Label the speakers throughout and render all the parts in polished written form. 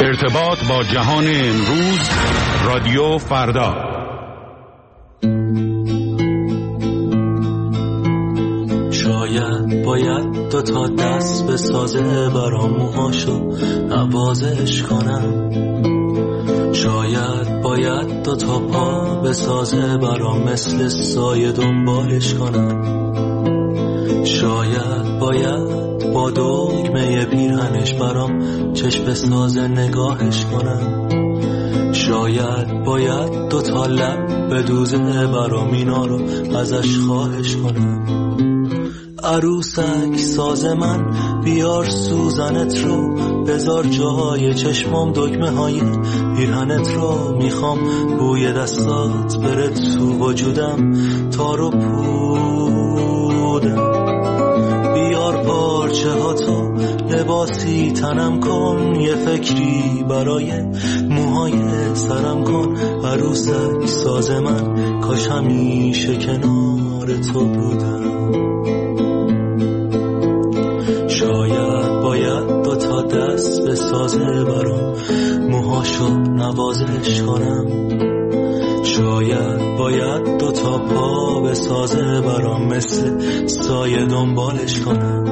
Speaker 1: ارتباط با جهان امروز، رادیو فردا.
Speaker 2: شاید باید 2 تا دست به سازه برام موهاشو نوازش کنم. شاید باید 2 تا پا به سازه برام مثل سایه دنبالش کنم. شاید باید با دگمه پیرهنش برام چشم سازه نگاهش کنم. شاید باید 2 تا لب به دوزه برام اینا رو ازش خواهش کنم. عروسک ساز من بیار سوزنت رو، بذار جای چشمام دگمه های پیرهنت رو. میخوام بوی دستات بره تو وجودم، تار و پودم. بیار پارچه ها تو لباسی تنم کن، یه فکری برای موهای سرم کن. عروسک ساز من کاش همیشه کنار تو بودم. شاید باید 2 تا دست به سازه برام موهاشو نوازش کنم. شاید باید 2 تا پا به سازه برام مثل سایه دنبالش کنم.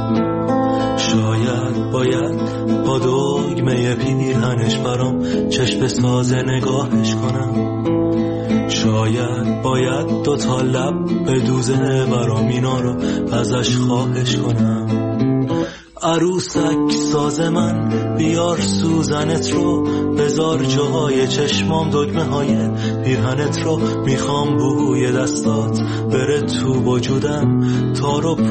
Speaker 2: شاید باید با دگمه پیرهنش برام چشم سازه نگاهش کنم. شاید باید 2 تا لب به دوزه برام اینا رو ازش خواهش کنم. عروسک ساز من بیار سوزنت رو، بذار جاهای چشمام دگمه های پیرهنت رو. میخوام بوی دستات بره تو وجودم، تار و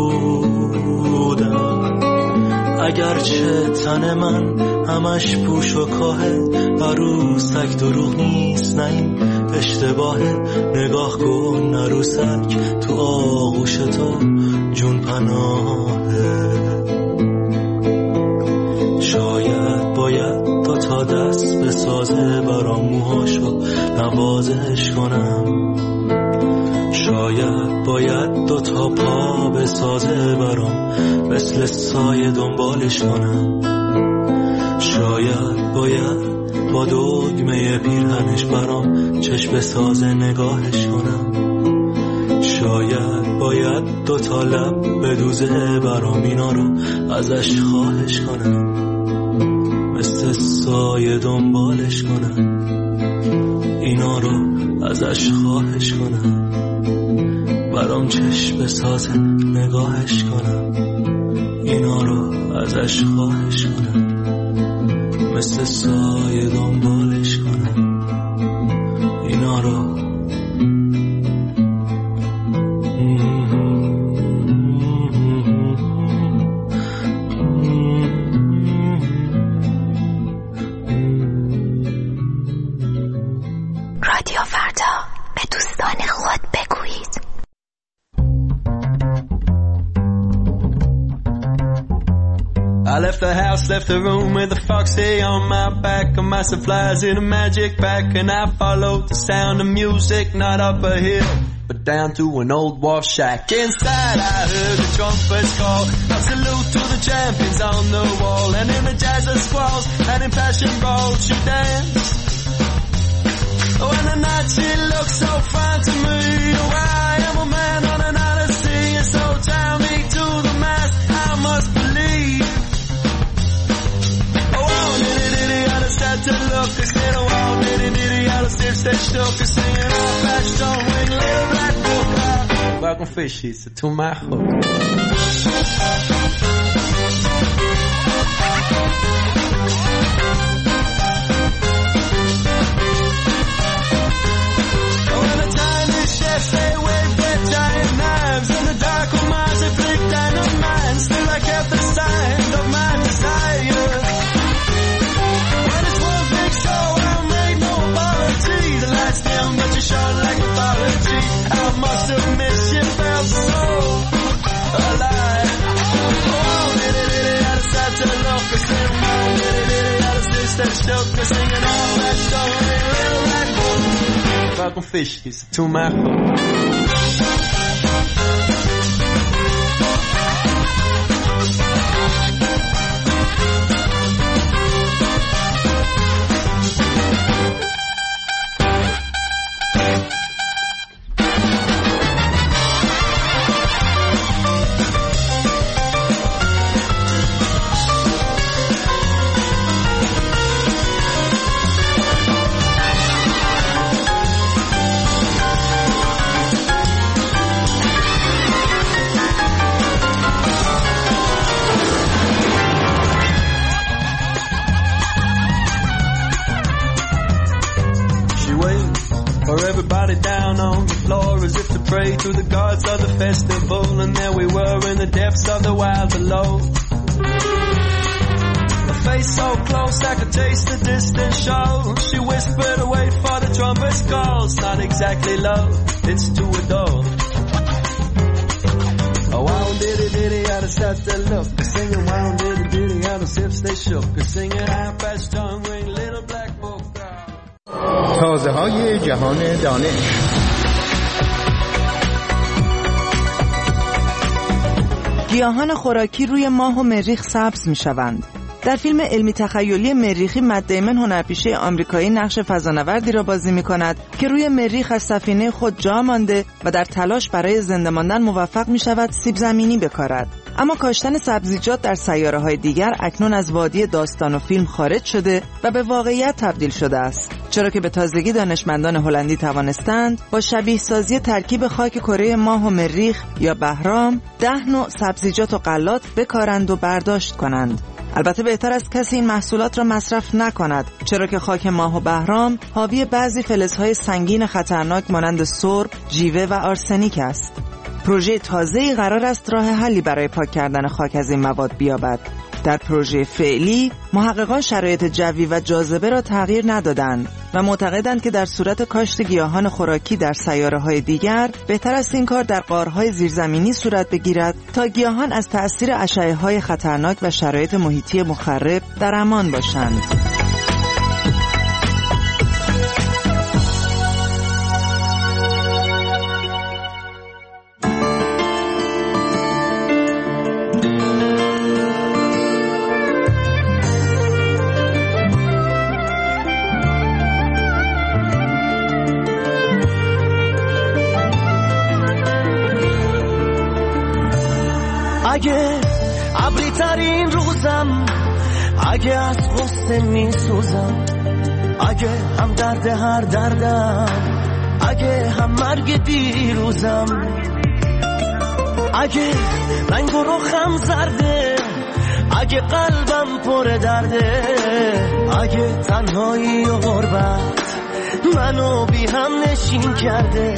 Speaker 2: پودم. اگرچه تن من همش پوش و کاهه، عروسک دروغ نیست، نه این اشتباهه. نگاه کن عروسک تو آغوش تو جون پناهه. شاید باید 2 تا دست به سازه برام موهاشو نوازش کنم. شاید باید 2 تا پا به سازه برام مثل سایه دنبالش کنم. شاید باید با دگمه پیرهنش برام چشم سازه نگاهش کنم. شاید باید 2 تا لب به دوزه برام اینا رو ازش خواهش کنم. مثل سایه دنبالش کنم، اینا رو ازش خواهش کنم. برام چشم سازه نگاهش کنم، اینا رو ازش خواهش کنم. مثل سایه دنبالش کنم، اینا رو.
Speaker 3: رادیو فردا، به دوستان خود بگویید.
Speaker 4: I left the house, left the room with a foxy on my back and my supplies in a magic bag, and I followed the sound of music, not up a hill but down to an old wharf shack. Inside I heard the trumpets call, a salute to the champions on the wall, and in the jazz of squalls and in passion brawls she danced. Oh, and the night she looked so fine to me. Oh, I am a man on an odyssey, and so tie me to the mast, I must believe. Start to look, I said, oh, nitty, I was stay stuck, singing all back, don't ring, little black book. Welcome fish, he's to my hook. Oh, and the tiny chefs, they wave their giant knives, and the dark minds, they flick dynamite, still I kept the sign of my desire. The lights dim, but you shone like mythology. I must admit you felt so alive. Oh, nitty, I decided to look, I said, oh, nitty, I was stay stuck, singing all that story, little black book. Welcome fish, he's to my hook. everybody down on the floor as if to pray to the gods of the festival. And there we were in the depths of the wild below. A face so close I could taste the distant show. She whispered, wait for the trumpet's call. It's not exactly love, it's to adore. Oh, wow, diddy, out of set that look. Singing wow, diddy, out of sips they shook. Singing half-past tongue ring, little black book.
Speaker 1: تازه های جهان دانش.
Speaker 5: گیاهان خوراکی روی ماه و مریخ سبز می شوند. در فیلم علمی تخیلی مریخی مت دیمن هنرپیشه آمریکایی نقش فضانوردی را بازی می کند که روی مریخ از سفینه خود جا مانده و در تلاش برای زنده ماندن موفق می شود سیب زمینی بکارد. اما کاشتن سبزیجات در سیاره‌های دیگر اکنون از وادی داستان و فیلم خارج شده و به واقعیت تبدیل شده است، چرا که به تازگی دانشمندان هلندی توانستند با شبیه سازی ترکیب خاک کره ماه و مریخ یا بهرام 10 نوع سبزیجات و غلات بکارند و برداشت کنند. البته بهتر است کسی این محصولات را مصرف نکند، چرا که خاک ماه و بهرام حاوی بعضی فلزهای سنگین خطرناک مانند سرب، جیوه و آرسنیک است. پروژه تازه‌ای قرار است راه حلی برای پاک کردن خاک از این مواد بیابد. در پروژه فعلی محققان شرایط جوی و جاذبه را تغییر ندادند و معتقدند که در صورت کاشت گیاهان خوراکی در سیاره‌های دیگر بهتر است این کار در غارهای زیرزمینی صورت بگیرد تا گیاهان از تأثیر اشعه‌های خطرناک و شرایط محیطی مخرب در امان باشند.
Speaker 2: اگه ابری ترین روزم، اگه از غصه می سوزم، اگه هم درد هر دردم، اگه هم مرگ دیروزم، اگه رنگ و رخم زرده، اگه قلبم پر درده، اگه تنهایی و غربت منو بی هم نشین کرده،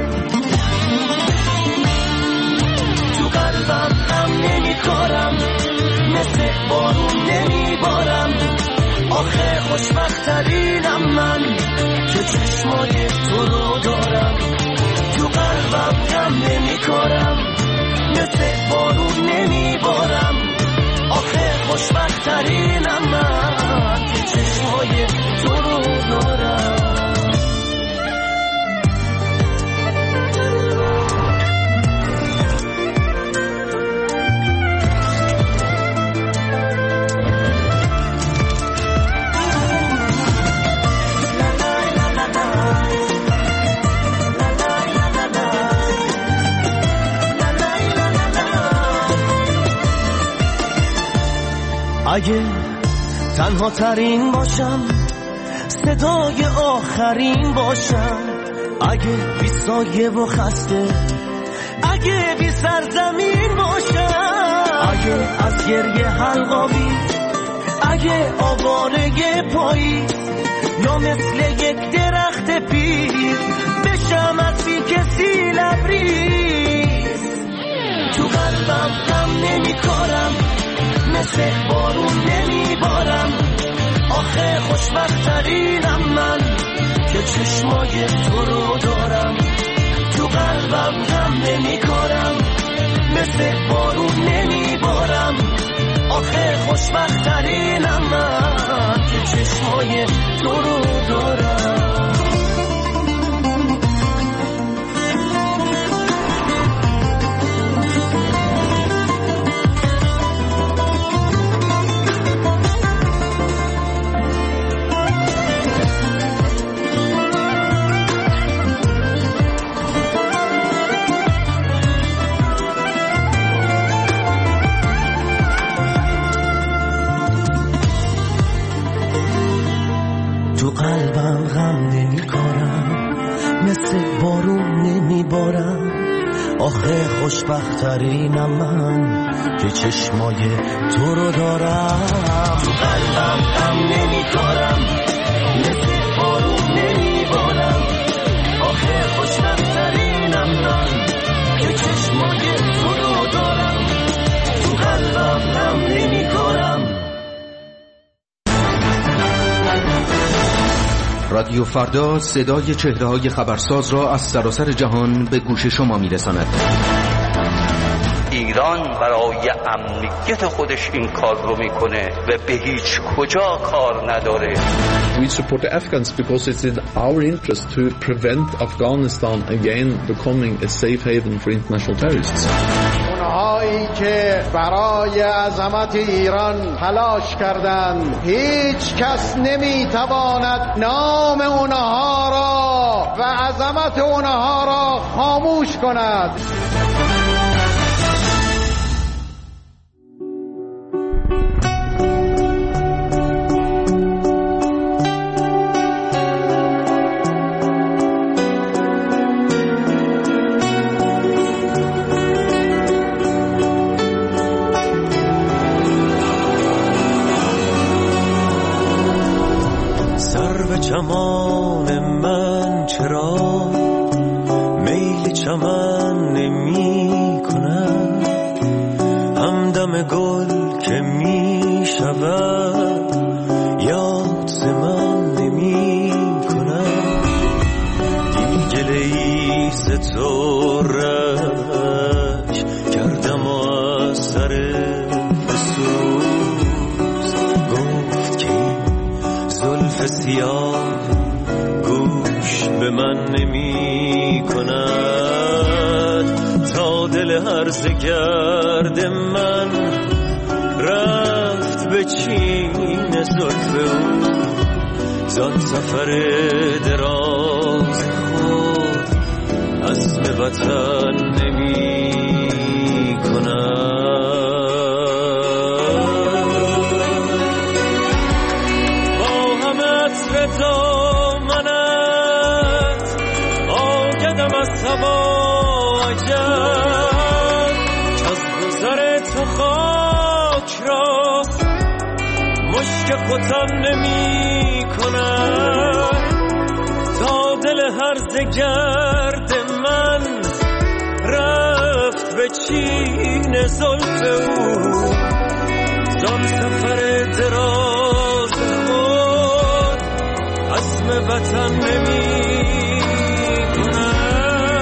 Speaker 2: قلبم غم نمیخورم، مثل بارون نمیبارم، آخه خوشبخت‌ترینم من که چشمای تو رو دارم. تو قلبم غم نمیخورم، مثل بارون نمیبارم، آخه خوشبخت‌ترینم من که چشمای تو رو دارم. اگه تنها ترین باشم، صدای آخرین باشم، اگه بی سایه و خسته، اگه بی سرزمین باشم، اگه از گریه حلقاوی، اگه آوارگی پاییز، یا مثل یک درخت پیر بشم از بی کسی لبریز. تو قلبم غم نمی کارم، مثل بارون نمیبارم، آخه خوشبخت‌ترینم من که چشمای تو رو دارم. تو قلبم غم نمیکارم، مثل بارون نمیبارم، آخه خوشبخت‌ترینم من که چشمای تو رو دارم. قلبم غم نمیکارم، مثل بارون نمیبارم، آخه خوشبخت‌ترینم من که چشمای تو رو دارم. تو قلبم غم نمیکارم، مثل بارون نمیبارم،
Speaker 6: رادیو فردا صدای چهره‌های خبرساز را از سراسر جهان به گوش شما می‌رساند.
Speaker 7: ایران برای امنیت خودش این کار رو میکنه و به هیچ کجا کار نداره.
Speaker 8: We support the Afghans because it's in our interest to prevent Afghanistan again becoming a safe haven for international terrorists.
Speaker 9: اونهایی که برای عظمت ایران تلاش کردند هیچ کس نمیتواند نام اونها را و عظمت اونها را خاموش کند.
Speaker 2: چمان من چرا میل چمن نمی کند، همدم گل که می شود یاد ز من نمی کند. دیگه لیس تو رش کردم و از سر فسوس گفت که زلف سیاه گوش به من نمی کند. تا دل هرزه گرد من رفت به چین زلف او، زان سفر دراز خود عزم وطن نمی کند. دامنت آگدم از هوایم که از گذر تو خاک را مشک ختن نمی کند. تا دل هرزه گرد من رفت به چین زلف او، زان سفر دراز عزم وطن نمی کند.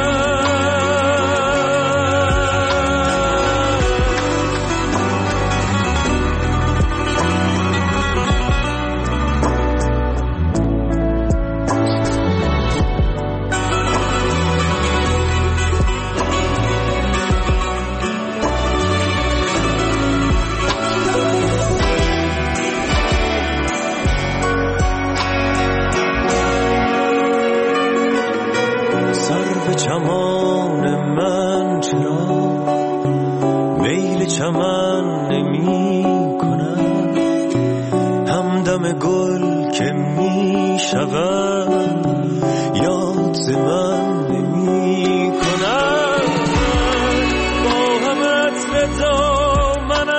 Speaker 2: چمان من چرا میل چمن نمی کند، همدم گل که می شود یاد ز من نمی کند. با هم عطر دامنت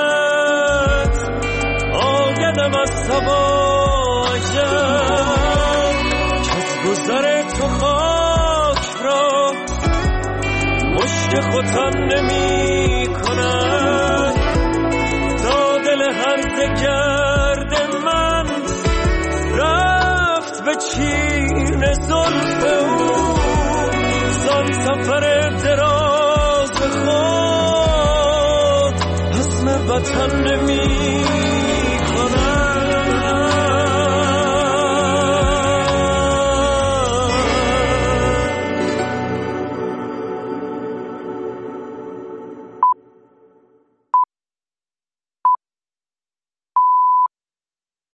Speaker 2: آگدم از هوایم که از گذر تو خاک را مشک ختن نمی کند.